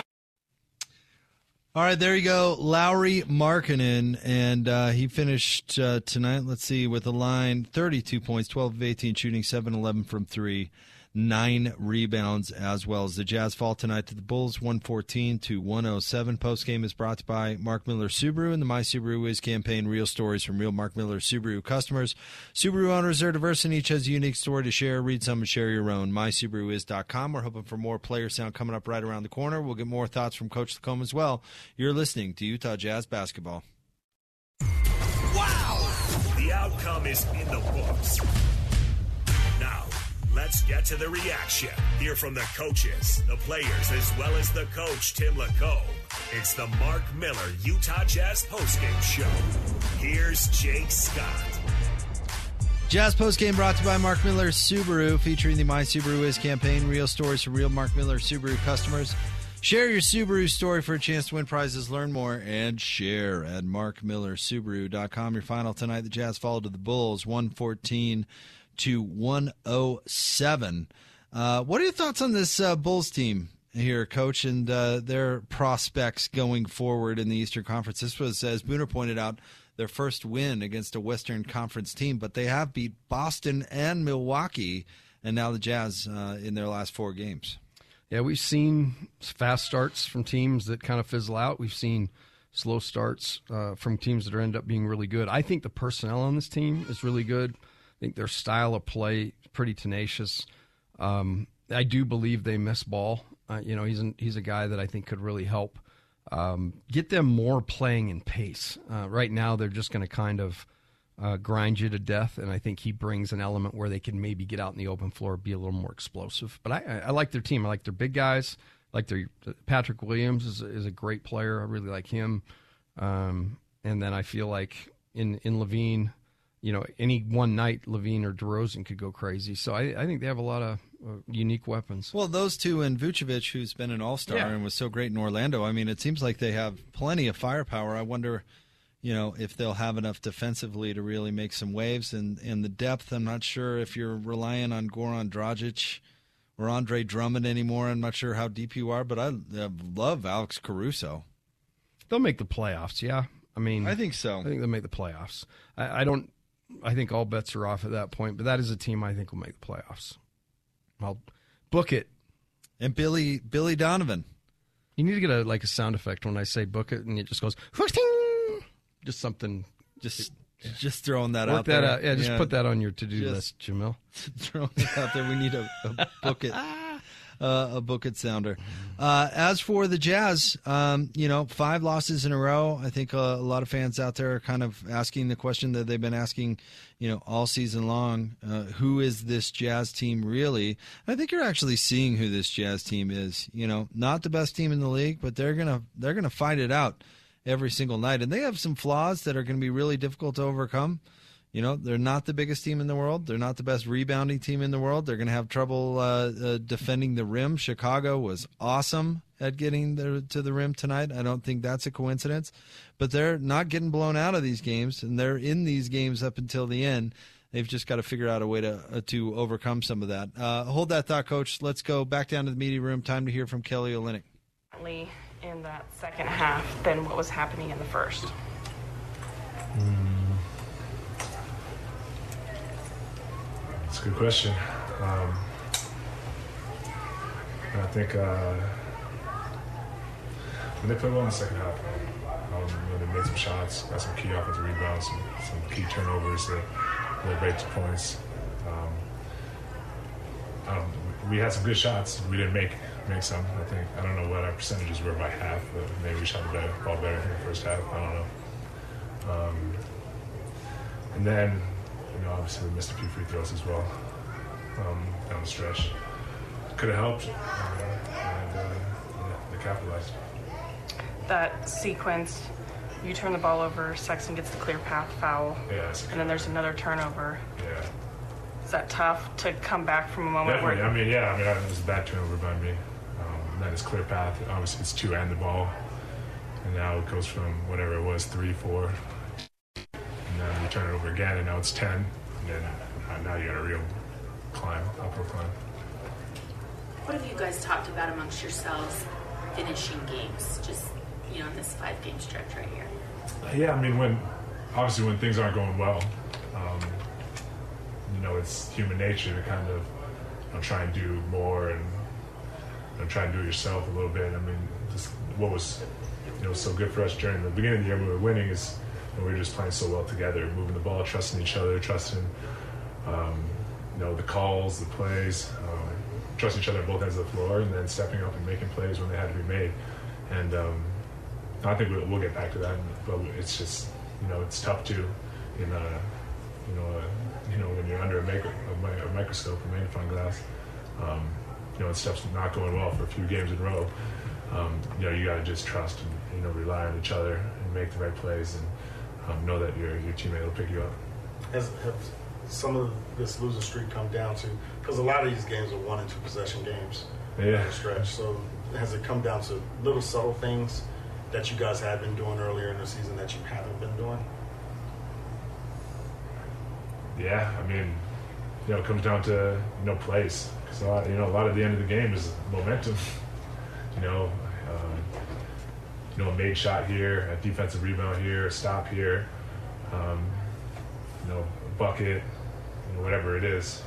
F: All right, there you go, Lauri Markkanen, and he finished tonight, let's see, with a line, 32 points, 12 of 18 shooting, 7-11 from 3, 9 rebounds as well. As the Jazz fall tonight to the Bulls, 114-107. Postgame is brought to you by Mark Miller Subaru and the My Subaru Is campaign. Real stories from real Mark Miller Subaru customers. Subaru owners are diverse, and each has a unique story to share. Read some and share your own. MySubaruIs.com. We're hoping for more player sound coming up right around the corner. We'll get more thoughts from Coach Lacombe as well. You're listening to Utah Jazz Basketball.
E: Wow! The outcome is in the books. Now, let's get to the reaction. Hear from the coaches, the players, as well as the coach, Tim Lacombe. It's the Mark Miller Utah Jazz postgame show. Here's Jake Scott.
F: Jazz postgame brought to you by Mark Miller Subaru, featuring the My Subaru Is campaign. Real stories from real Mark Miller Subaru customers. Share your Subaru story for a chance to win prizes. Learn more and share at markmillersubaru.com. Your final tonight, the Jazz fall to the Bulls, 114-107. What are your thoughts on this Bulls team? here, Coach, and their prospects going forward in the Eastern Conference. This was, as Booner pointed out, their first win against a Western Conference team, but they have beat Boston and Milwaukee, and now the Jazz in their last 4 games.
G: Yeah, we've seen fast starts from teams that kind of fizzle out. We've seen slow starts from teams that end up being really good. I think the personnel on this team is really good. I think their style of play is pretty tenacious. I do believe they miss Ball. He's a guy that I think could really help get them more playing in pace. Right now, they're just going to kind of grind you to death, and I think he brings an element where they can maybe get out in the open floor, be a little more explosive. But I like their team. I like their big guys. I like their Patrick Williams is a great player. I really like him. And then I feel like in Levine, any one night Levine or DeRozan could go crazy. So I think they have a lot of unique weapons.
F: Well, those two and Vucevic, who's been an all-star and was so great in Orlando. I mean, it seems like they have plenty of firepower. I wonder, if they'll have enough defensively to really make some waves. And the depth, I'm not sure if you're relying on Goran Dragic or Andre Drummond anymore. I'm not sure how deep you are, but I love Alex Caruso.
G: They'll make the playoffs, yeah. I
F: think so.
G: I think they'll make the playoffs. I think all bets are off at that point, but that is a team I think will make the playoffs. I'll book it.
F: And Billy Donovan.
G: You need to get a sound effect when I say book it, and it just goes, just something.
F: Just throwing that
G: out there.
F: That
G: out. Yeah, put that on your to-do list, Jamil.
F: Throwing it out there. We need a book it. A book it sounder. As for the Jazz, 5 losses in a row. I think a lot of fans out there are kind of asking the question that they've been asking, all season long. Who is this Jazz team really? I think you're actually seeing who this Jazz team is. Not the best team in the league, but they're gonna fight it out every single night, and they have some flaws that are going to be really difficult to overcome. They're not the biggest team in the world. They're not the best rebounding team in the world. They're going to have trouble defending the rim. Chicago was awesome at getting to the rim tonight. I don't think that's a coincidence. But they're not getting blown out of these games, and they're in these games up until the end. They've just got to figure out a way to overcome some of that. Hold that thought, Coach. Let's go back down to the media room. Time to hear from Kelly Olynyk.
J: In that second half than what was happening in the first.
K: That's a good question. I think when they played well in the second half, they made some shots, got some key offensive rebounds, some key turnovers that break 2 points. We had some good shots. We didn't make some. I don't know what our percentages were by half, but maybe we shot the ball better in the first half. I don't know. And then, obviously we missed a few free throws as well down the stretch. Could have helped, and they capitalized.
J: That sequence, you turn the ball over, Sexton gets the clear path foul, and then there's another turnover.
K: Yeah.
J: Is that tough to come back from a moment
K: Definitely.
J: where...
K: It was a bad turnover by me. And then it's clear path. Obviously, it's 2 and the ball. And now it goes from whatever it was, 3, 4. And then you turn it over again, and now it's 10. And then now you got a real uphill climb.
L: What have you guys talked about amongst yourselves finishing games, just, in this 5-game stretch right here?
K: Yeah, when things aren't going well, it's human nature to kind of try and do more and try and do it yourself a little bit. Just what was so good for us during the beginning of the year when we were winning is we were just playing so well together, moving the ball, trusting each other, trusting the calls, the plays, trusting each other on both ends of the floor, and then stepping up and making plays when they had to be made. And I think we'll get back to that, but it's just it's tough to when you're under a microscope, a magnifying glass, and stuff's not going well for a few games in a row. You got to just trust and rely on each other and make the right plays and know that your teammate will pick you up.
B: Has some of this losing streak come down to, because a lot of these games are 1 and 2 possession games in the stretch, so has it come down to little subtle things that you guys have been doing earlier in the season that you haven't been doing?
K: Yeah, it comes down to plays. So a lot of the end of the game is momentum. A made shot here, a defensive rebound here, a stop here, a bucket, whatever it is.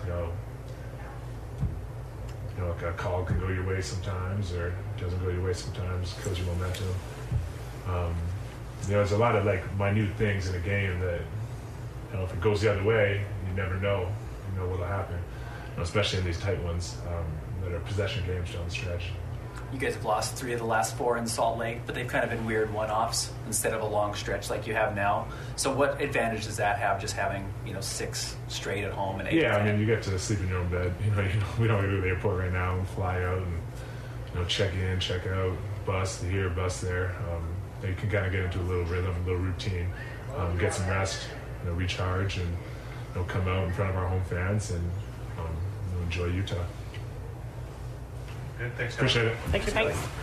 K: A call can go your way sometimes, or it doesn't go your way sometimes. Kills your momentum. There's a lot of minute things in a game that, if it goes the other way, you never know, what'll happen. Especially in these tight ones that are possession games down the stretch.
C: You guys have lost 3 of the last 4 in Salt Lake, but they've kind of been weird one-offs instead of a long stretch like you have now. So what advantage does that have, just having 6 straight at home and 8?
K: Yeah, you get to sleep in your own bed. We don't go to the airport right now and fly out and check in, check out, bus here, bus there. You can kind of get into a little rhythm, a little routine, get some rest, recharge, and come out in front of our home fans and enjoy Utah.
T: Good, thanks.
K: Appreciate it.
M: Thanks.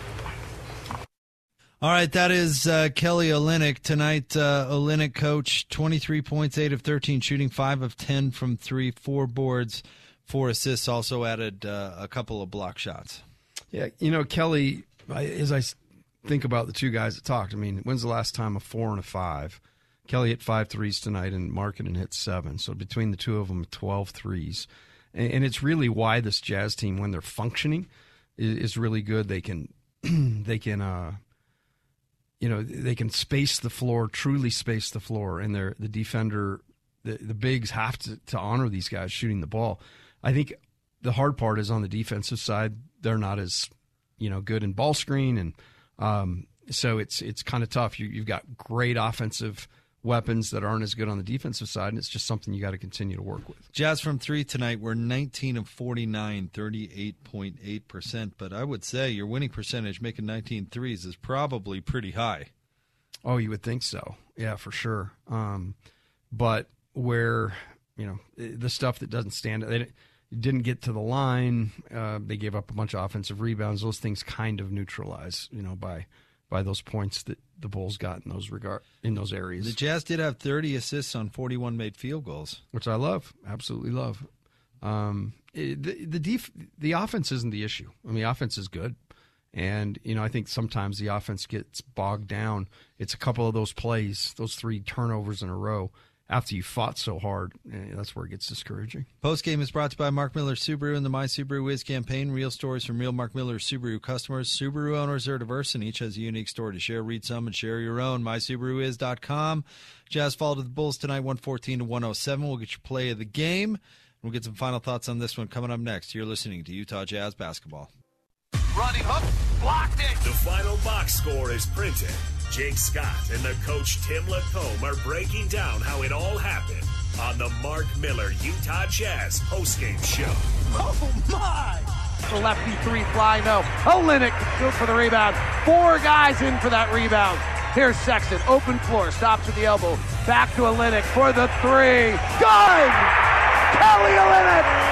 F: All right, that is Kelly Olynyk. Tonight, Olynyk, coach, 23 points, 8 of 13 shooting, 5 of 10 from 3, 4 boards, 4 assists, also added a couple of block shots.
G: Yeah, Kelly, as I think about the two guys that talked, when's the last time a 4 and a 5? Kelly hit 5 threes tonight, and Markkanen hit 7. So between the two of them, 12 threes. And it's really why this Jazz team, when they're functioning, is really good. They can space the floor, truly space the floor, and the defender, the bigs have to honor these guys shooting the ball. I think the hard part is on the defensive side. They're not as good in ball screen, and so it's kind of tough. You've got great offensive weapons that aren't as good on the defensive side, and it's just something you got to continue to work with.
F: Jazz from 3 tonight were 19 of 49, 38.8%, but I would say your winning percentage making 19 threes is probably pretty high.
G: Oh, you would think so. Yeah, for sure. But where, the stuff that doesn't stand, they didn't get to the line, they gave up a bunch of offensive rebounds, those things kind of neutralize, by those points that the Bulls got in those areas.
F: The Jazz did have 30 assists on 41 made field goals,
G: which I love, absolutely love. The offense isn't the issue. The offense is good, and I think sometimes the offense gets bogged down. It's a couple of those plays, those 3 turnovers in a row. After you fought so hard, that's where it gets discouraging.
F: Postgame is brought to you by Mark Miller Subaru and the My Subaru Is campaign. Real stories from real Mark Miller Subaru customers. Subaru owners are diverse, and each has a unique story to share. Read some and share your own. MySubaruIs.com. Jazz fall to the Bulls tonight, 114-107. We'll get your play of the game. We'll get some final thoughts on this one coming up next. You're listening to Utah Jazz Basketball.
E: Running hook, blocked it. The final box score is printed. Jake Scott and the coach Tim Lacombe are breaking down how it all happened on the Mark Miller Utah Jazz postgame show.
V: Oh, my! The lefty 3 fly, no. Olynyk good for the rebound. 4 guys in for that rebound. Here's Sexton, open floor, stops with the elbow. Back to Olynyk for the 3. Good! Kelly Olynyk!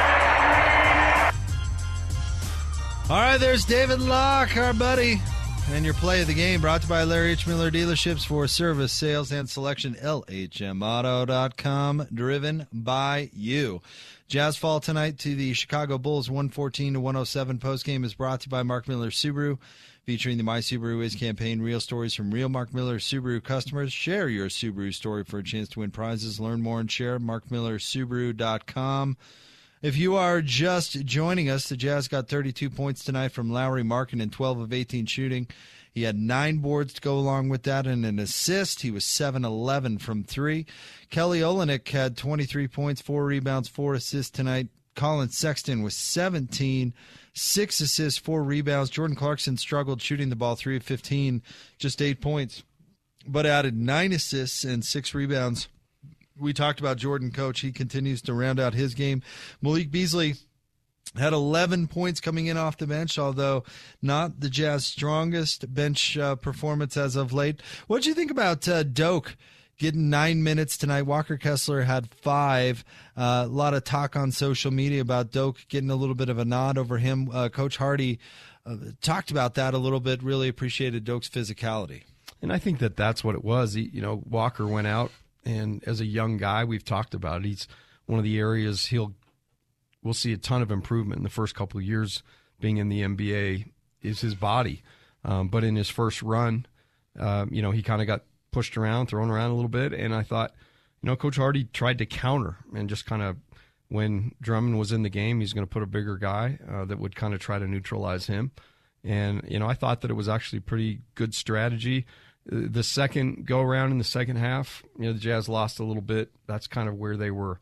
F: All right, there's David Locke, our buddy. And your play of the game brought to you by Larry H. Miller Dealerships for service, sales, and selection. LHMauto.com, driven by you. Jazz fall tonight to the Chicago Bulls, 114-107. Postgame is brought to you by Mark Miller Subaru, featuring the My Subaru Is campaign. Real stories from real Mark Miller Subaru customers. Share your Subaru story for a chance to win prizes. Learn more and share. MarkMillerSubaru.com. If you are just joining us, the Jazz got 32 points tonight from Lauri Markkanen, 12 of 18 shooting. He had 9 boards to go along with that and an assist. He was 7-11 from 3. Kelly Olynyk had 23 points, 4 rebounds, 4 assists tonight. Colin Sexton was 17, 6 assists, 4 rebounds. Jordan Clarkson struggled shooting the ball, 3 of 15, just 8 points, but added 9 assists and 6 rebounds. We talked about Jordan, coach. He continues to round out his game. Malik Beasley had 11 points coming in off the bench, although not the Jazz strongest bench performance as of late. What did you think about Doak getting 9 minutes tonight? Walker Kessler had 5. A lot of talk on social media about Doak getting a little bit of a nod over him. Coach Hardy talked about that a little bit, really appreciated Doak's physicality.
G: And I think that's what it was. Walker went out. And as a young guy, we've talked about it. He's one of the areas we'll see a ton of improvement in the first couple of years being in the NBA. is his body. But in his first run, he kind of got pushed around, thrown around a little bit, and I thought, Coach Hardy tried to counter and just kind of, when Drummond was in the game, he's going to put a bigger guy that would kind of try to neutralize him. And, I thought that it was actually pretty good strategy. The second go-around in the second half, the Jazz lost a little bit. That's kind of where they were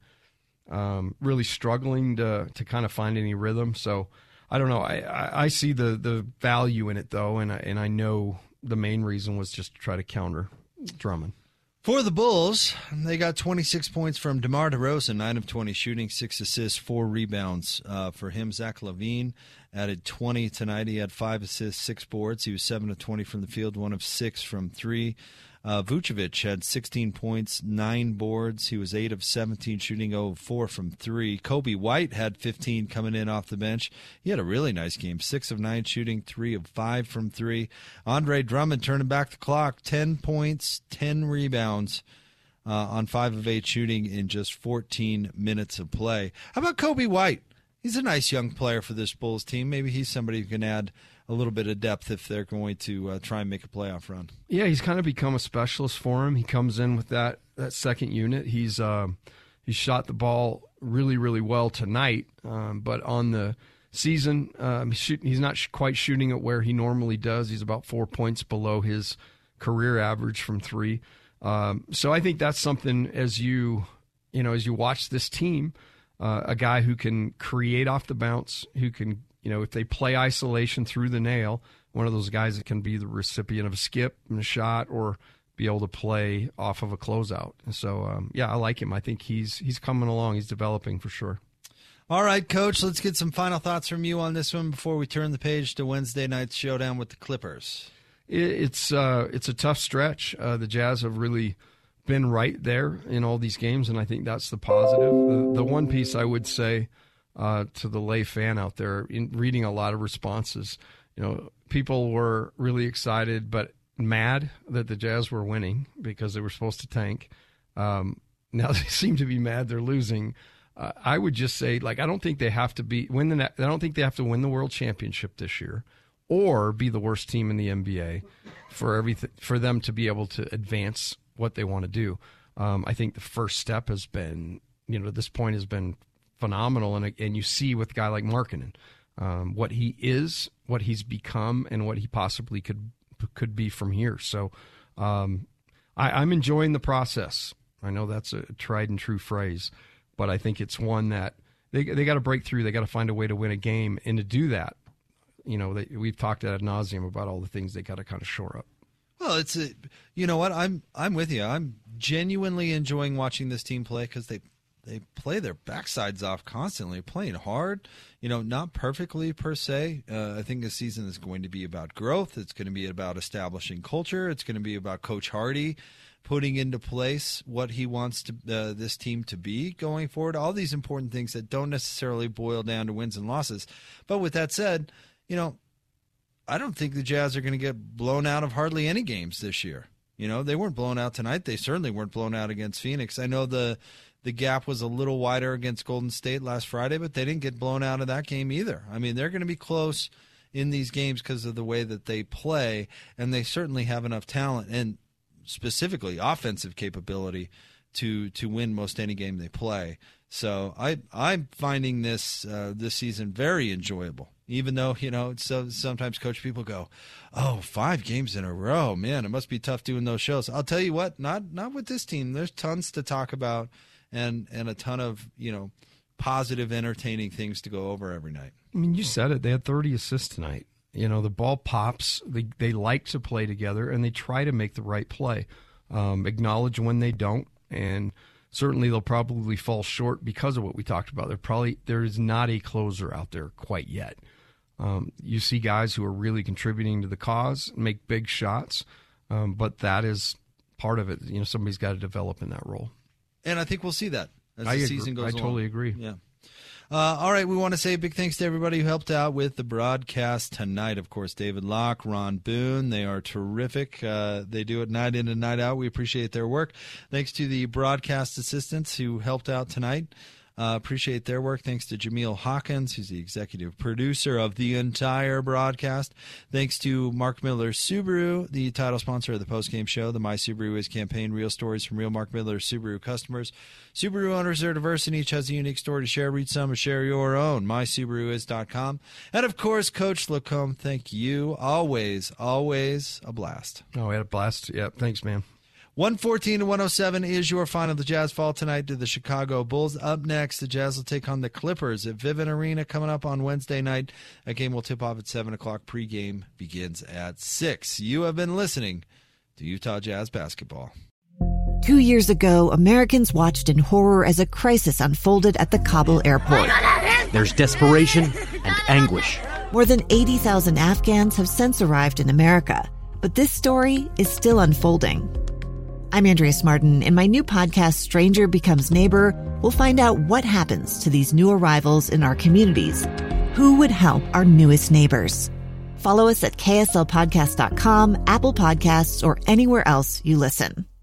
G: really struggling to kind of find any rhythm. So, I don't know. I see the value in it, though, and I know the main reason was just to try to counter Drummond.
F: For the Bulls, they got 26 points from DeMar DeRozan, 9 of 20 shooting, 6 assists, 4 rebounds. For him, Zach LaVine added 20 tonight. He had 5 assists, 6 boards. He was 7 of 20 from the field, 1 of 6 from 3. Vucevic had 16 points, 9 boards. He was 8 of 17 shooting, 0 of 4 from 3. Kobe White had 15 coming in off the bench. He had a really nice game, 6 of 9 shooting, 3 of 5 from 3. Andre Drummond turning back the clock, 10 points, 10 rebounds on 5 of 8 shooting in just 14 minutes of play. How about Kobe White? He's a nice young player for this Bulls team. Maybe he's somebody who can add a little bit of depth if they're going to try and make a playoff run.
G: Yeah, he's kind of become a specialist for him. He comes in with that second unit. He's shot the ball really, really well tonight, but on the season, he's not quite shooting it where he normally does. He's about 4 points below his career average from 3. So I think that's something as you watch this team, a guy who can create off the bounce, who can, if they play isolation through the nail, one of those guys that can be the recipient of a skip and a shot or be able to play off of a closeout. And so, I like him. I think he's coming along. He's developing for sure.
F: All right, Coach, let's get some final thoughts from you on this one before we turn the page to Wednesday night's showdown with the Clippers.
G: It's a tough stretch. The Jazz have really been right there in all these games, and I think that's the positive. The one piece I would say to the lay fan out there, in reading a lot of responses, people were really excited but mad that the Jazz were winning because they were supposed to tank. Now they seem to be mad they're losing. I would just say, I don't think they have to I don't think they have to win the World Championship this year or be the worst team in the NBA for them to be able to advance what they want to do. I think the first step has been, at this point has been phenomenal. And you see with a guy like Markkanen, what he is, what he's become, and what he possibly could be from here. So I'm enjoying the process. I know that's a tried and true phrase, but I think it's one that they got to break through. They got to find a way to win a game. And to do that, we've talked ad nauseum about all the things they got to kind of shore up.
F: Well, you know what? I'm with you. I'm genuinely enjoying watching this team play because they play their backsides off constantly, playing hard. Not perfectly per se. I think this season is going to be about growth. It's going to be about establishing culture. It's going to be about Coach Hardy putting into place what he wants this team to be going forward. All these important things that don't necessarily boil down to wins and losses. But with that said, I don't think the Jazz are going to get blown out of hardly any games this year. They weren't blown out tonight. They certainly weren't blown out against Phoenix. I know the gap was a little wider against Golden State last Friday, but they didn't get blown out of that game either. I mean, they're going to be close in these games because of the way that they play, and they certainly have enough talent and specifically offensive capability to win most any game they play. So I'm finding this season very enjoyable. Even though, sometimes coach people go, 5 games in a row, man, it must be tough doing those shows. I'll tell you what, not with this team. There's tons to talk about and a ton of, positive, entertaining things to go over every night.
G: I mean, you said it. They had 30 assists tonight. The ball pops. They like to play together, and they try to make the right play. Acknowledge when they don't, and certainly they'll probably fall short because of what we talked about. There is not a closer out there quite yet. You see guys who are really contributing to the cause, make big shots, but that is part of it. Somebody's got to develop in that role.
F: And I think we'll see that as the season goes on.
G: I totally agree.
F: Yeah. All right, we want to say a big thanks to everybody who helped out with the broadcast tonight. Of course, David Locke, Ron Boone, they are terrific. They do it night in and night out. We appreciate their work. Thanks to the broadcast assistants who helped out tonight. Appreciate their work. Thanks to Jameel Hawkins, who's the executive producer of the entire broadcast. Thanks to Mark Miller Subaru, the title sponsor of the postgame show, the My Subaru Is campaign. Real stories from real Mark Miller Subaru customers. Subaru owners are diverse and each has a unique story to share. Read some or share your own. MySubaruIs.com. And, of course, Coach Lacombe, thank you. Always a blast.
G: Oh, we had a blast. Yeah, thanks, man.
F: 114-107 is your final. The Jazz fall tonight to the Chicago Bulls. Up next, the Jazz will take on the Clippers at Vivint Arena coming up on Wednesday night. That game will tip off at 7 o'clock. Pregame begins at 6. You have been listening to Utah Jazz Basketball.
N: 2 years ago, Americans watched in horror as a crisis unfolded at the Kabul airport.
A: There's desperation and anguish.
N: More than 80,000 Afghans have since arrived in America, but this story is still unfolding. I'm Andrea Smartin. In my new podcast, Stranger Becomes Neighbor, we'll find out what happens to these new arrivals in our communities. Who would help our newest neighbors? Follow us at kslpodcast.com, Apple Podcasts, or anywhere else you listen.